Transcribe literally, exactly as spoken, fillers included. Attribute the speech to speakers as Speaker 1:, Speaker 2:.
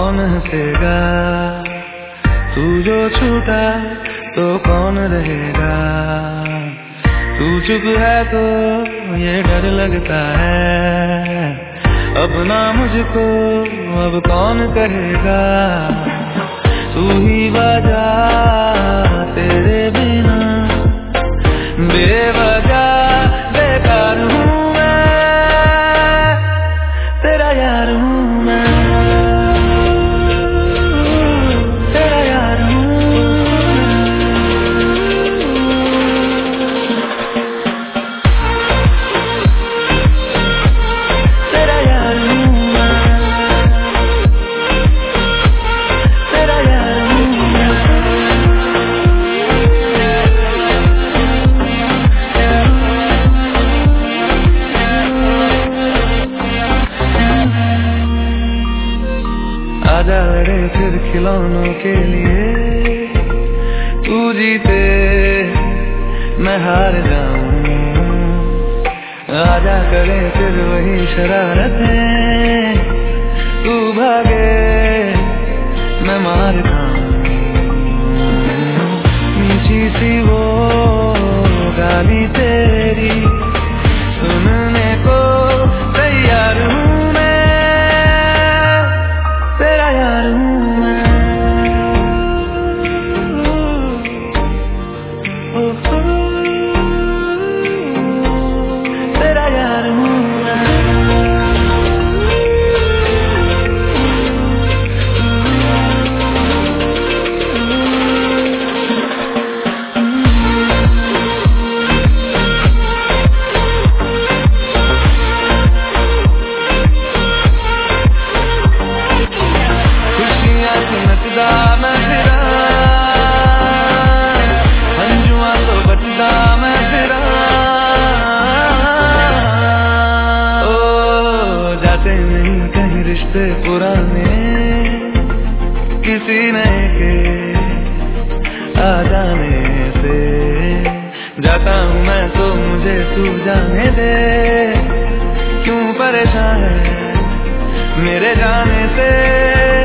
Speaker 1: कौन हंसेगा, तू जो छूटा तो कौन रहेगा। तू चुप है तो ये डर लगता है, अब ना मुझको अब कौन कहेगा। तू ही वजह तेरे बिना बेवजह बेकार हूँ मैं, तेरा यार हूँ मैं, तेरा यार हूँ तेरा यार हूँ तेरा यार हूँ। आजा लड़े फिर खिलौनों के लिए, तू जीते मैं हार जाऊं। आजा करे फिर वही शरारतें, तू भागे मैं मार खाऊं। नीची सी वो गाली तेरी सुनने को तैयार हूँ मैं, तेरा यार हूँ मैं। तेरा यार हूँ मैं। खुशियाँ से नचदा मैं फिरा, अंजुआ तो बचदा मैं फिरा। ओ जाते नहीं कहीं रिश्ते पुराने, किसी नए के आ जाने से। जाता हूँ मैं तो मुझे तू जाने दे, क्यों परेशान है मेरे जाने से।